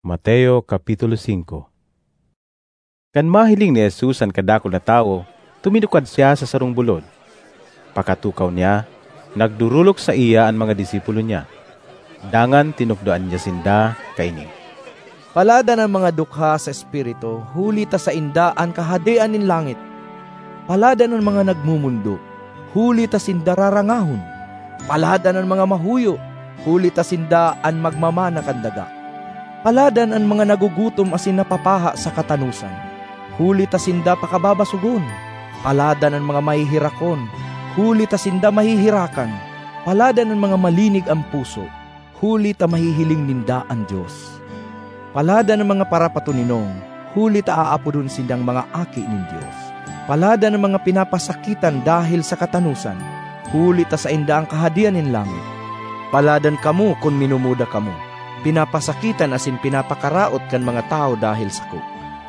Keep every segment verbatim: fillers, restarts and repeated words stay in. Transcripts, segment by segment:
Mateo Kapitulo five. Kan mahiling ni Jesus ang kadakol na tao, tumidukad siya sa sarong bulod. Pakatukaw niya, nagdurulok sa iya ang mga disipulo niya. Dangan tinukdoan niya sinda kaini. Palada ng mga dukha sa espiritu, huli ta sa inda ang kahadian nin langit. Palada ng mga nagmumundo, huli ta sinda rarangahon. Palada ng mga mahuyo, huli ta sinda ang magmamana kandaga. Paladan ang mga nagugutom asin napapaha sa katanusan, huli ta sinda pakababasugon. Paladan ang mga mahihirakon, huli ta sinda mahihirakan. Paladan ang mga malinig ang puso, huli ta mahihiling ninda ang Diyos. Paladan ang mga parapatuninong, huli ta aapodon sindang mga aki nin Diyos. Paladan ang mga pinapasakitan dahil sa katanusan, huli ta sa inda ang kahadian nin langit. Paladan kamo kung minumuda kamo, pinapasakitan asin pinapakaraot kan mga tao dahil sakop.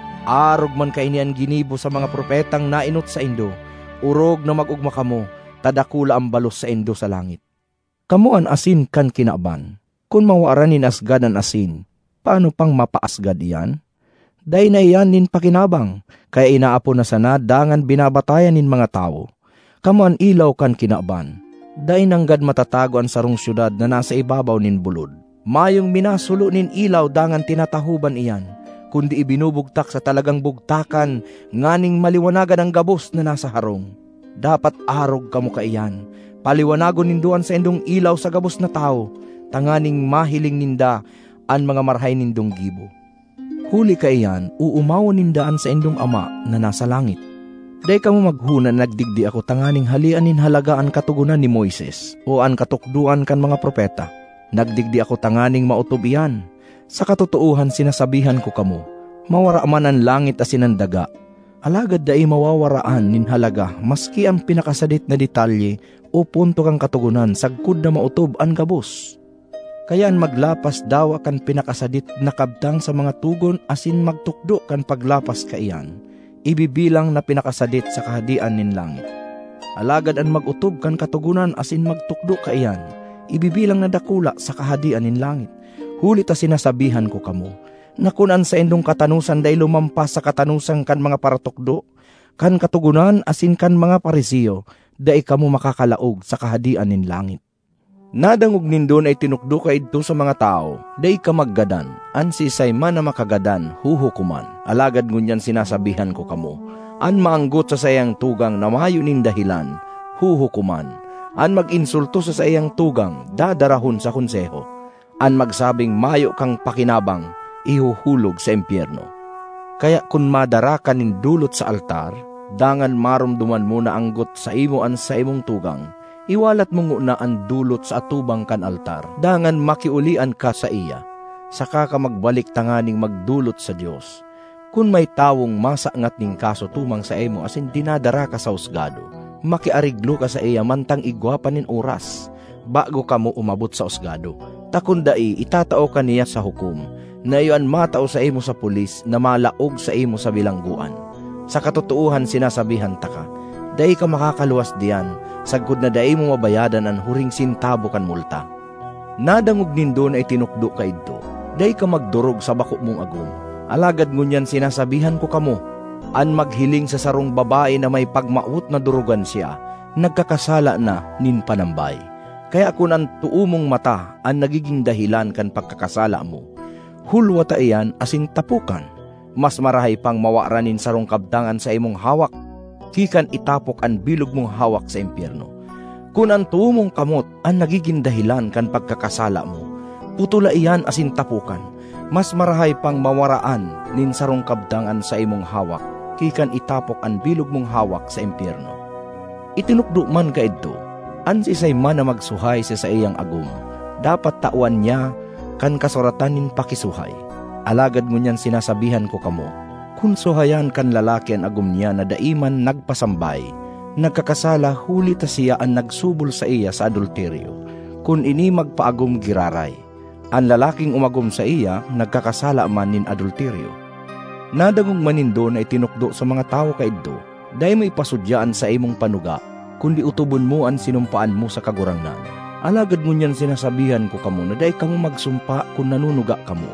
Arog man kaini ang ginibo sa mga propetang nainot sa indo, urog na magugma kamo, tadakula ang balos sa indo sa langit. Kamo an asin kan kinaban, kung mawaranin asgad an asin, paano pang mapaasgad iyan? Day na iyan nin pakinabang, kaya inaapo na sana dangan binabatayan nin mga tao. Kamo an ilaw kan kinaban, day nanggad matatago ang sarong syudad na nasa ibabaw nin bulod. Mayong minasulo nin ilaw dangan tinatahuban iyan, kundi ibinubugtak sa talagang bugtakan, nganing maliwanagan ang gabos na nasa harong. Dapat arog kamo kaiyan, paliwanagon ninduan sa indong ilaw sa gabos na tao, tanganing mahiling ninda ang mga marhay nindong gibo. Huli kaiyan, uumawon nindaan sa indong ama na nasa langit. Day kamo maghuna nagdigdi ako tanganing halian nin halagaan katugunan ni Moises, o an katukduan kan mga propeta. Nagdigdi ako tanganing mautob iyan. Sa katotohan sinasabihan ko kamo, mawara man ang langit asin ang daga. Alagad dai mawawaraan nin halaga maski ang pinakasadit na detalye o punto kang katugunan sagkud na mautob ang gabos. Kayaan maglapas daw kan pinakasadit na kabtang sa mga tugon asin magtukdo kan paglapas kaiyan. Ibibilang na pinakasadit sa kahadian nin langit. Alagad ang magutob kan katugunan asin magtukdo kaiyan. Ibibilang na dakula sa kahadian nin langit. Huli ta sinasabihan ko kamo, na kunan sa indong katanusan day lumampas sa katanusan kan mga paratukdo, kan katugunan asin kan mga parisiyo, day kamo makakalaog sa kahadian nin langit. Nadangog nindon ay tinukdo ka idto sa mga tao, day ka maggadan, ansi say man na makagadan, huhukuman. Alagad ngunyan sinasabihan ko kamo, an maanggot sa sayang tugang na mahayo nin dahilan, huhukuman. An mag-insulto sa sayang tugang, dadarahon sa konseho. An magsabing mayo kang pakinabang, ihuhulog sa impyerno. Kaya kung madara ka nin dulot sa altar, dangan marumduman mo na anggot sa imo an sa imong tugang, iwalat mo na ang dulot sa atubang kan altar, dangan makiulian ka sa iya. Saka ka magbalik tanganing magdulot sa Diyos. Kung may tawong masangat ning kaso tumang sa imo asin dinadara ka sa husgado, makiariglo ka sa iya mantang igwapan nin oras, bago ka mo umabot sa husgado. Takundai itatao ka niya sa hukom, na iyon matao sa imo sa pulis na malaog sa imo sa bilangguan. Sa katotohan sinasabihan ta ka, dai ka makakaluwas diyan, sagud na dai mo mabayadan ang huring sintabo kan multa. Nadangog nindon ay tinukdo ka idto, dai ka magdurog sa bako mong agum. Alagad ngunyan sinasabihan ko kamo, an maghiling sa sarong babae na may pagmaut na durugan siya, nagkakasala na nin panambay. Kaya kung ang tuumong mata ang nagiging dahilan kan pagkakasala mo, hulwata iyan asin tapukan. Mas marahay pang mawaranin sarong kabdangan sa imong hawak, kikan itapok ang bilog mong hawak sa impyerno. Kung ang tuumong kamot ang nagiging dahilan kan pagkakasala mo, putula iyan asin tapukan. Mas marahay pang mawaraan nin sarong kabdangan sa imong hawak, kikan itapok ang bilog mong hawak sa impyerno. Itinukdo man ka idto, ansi say man na magsuhay sa sa iyang agum, dapat tawan niya kan kasuratan nin pakisuhay. Alagad ngunyan sinasabihan ko kamo, kung suhayan kan lalaki ang agum niya na daiman nagpasambay, nagkakasala huli ta siya ang nagsubol sa iya sa adulteryo, kung ini magpaagum giraray. Ang lalaking umagum sa iya, nagkakasala man nin adulteryo. Nadagong manindo na itinukdo sa mga tao kaidto, dahil mo ipasudyaan sa imong panuga, kundi utubon mo ang sinumpaan mo sa kagurangnan. Alagad ngunyan sinasabihan ko kamo na dahil kamo magsumpa kung nanunuga kamo,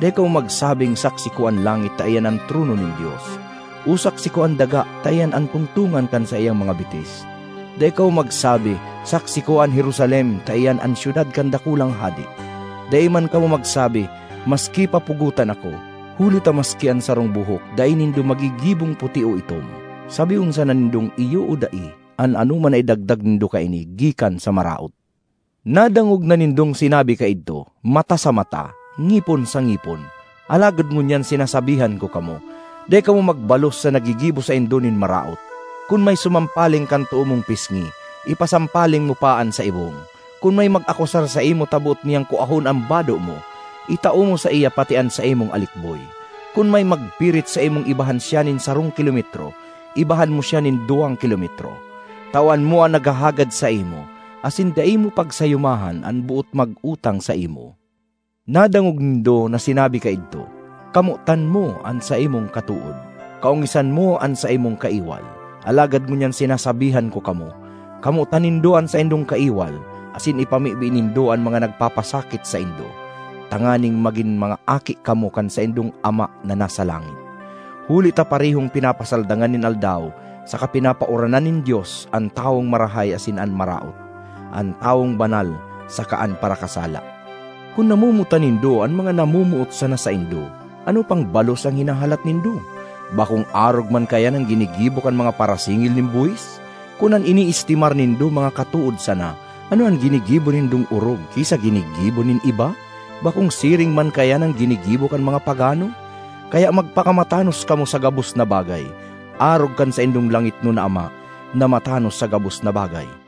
Dahil kau magsabing saksi ko ang langit tayan ang trono ng Diyos. Usak si ko ang daga tayan ang tungtungan kan sa iyang mga bitis. Dahil kau magsabi, saksi ko ang Jerusalem tayan ang syudad kan dakulang hadi. Dahil man kau magsabi, maski papugutan ako, huli ta maski ang sarong buhok, dahil nindo magigibong puti o itom. Sabi unsa na nindong iyo o dai, an ano man ay dagdag nindo ka ini, gikan sa maraot. Nadangog na nindong sinabi ka ito, mata sa mata, ngipon sa ngipon. Alagad ngunyan sinasabihan ko kamo, dahil kamo magbalos sa nagigibo sa indonin maraot. Kung may sumampaling kanto mong pisngi, ipasampaling mo paan sa ibong. Kung may mag-akusar sa imo tabot niyang kuahon ang bado mo, itao mo sa iya patian sa imong alikboy. Kung may magpirit sa imong ibahan siya nin sarong kilometro, ibahan mo siya nin duwang kilometro. Tawan mo ang nagahagad sa imo, asin da imo pagsayumahan ang buot mag-utang sa imo. Nadangog nindo na sinabi ka ito, kamutan mo an sa imong katuod, kaungisan mo an sa imong kaiwal. Alagad mo niyan sinasabihan ko kamo, kamutan nindo an sa indong kaiwal, asin ipamibi nindo ang mga nagpapasakit sa indo. Tanganing magin mga aki kamo kan sa indong ama na nasa langit. Huli ta parihong pinapasaldangan nin aldaw, saka pinapauranan nin Diyos ang taong marahay asin an maraot, ang taong banal saka an parakasala. Kung namumutan nindo ang mga namumuot sana sa indo, ano pang balos ang hinahalat nindo? Bakong arog man kaya ng ginigibok ang mga parasingil nin buwis? Kung ang iniistimar nindo mga katuod sana, ano ang ginigibo nindong urog kisa ginigibo nin iba? Bakong siring man kaya ng ginigibo kan mga pagano? Kaya magpakamatanos kamo sa gabos na bagay, arog kan sa indong langit no na ama, na matanos sa gabos na bagay.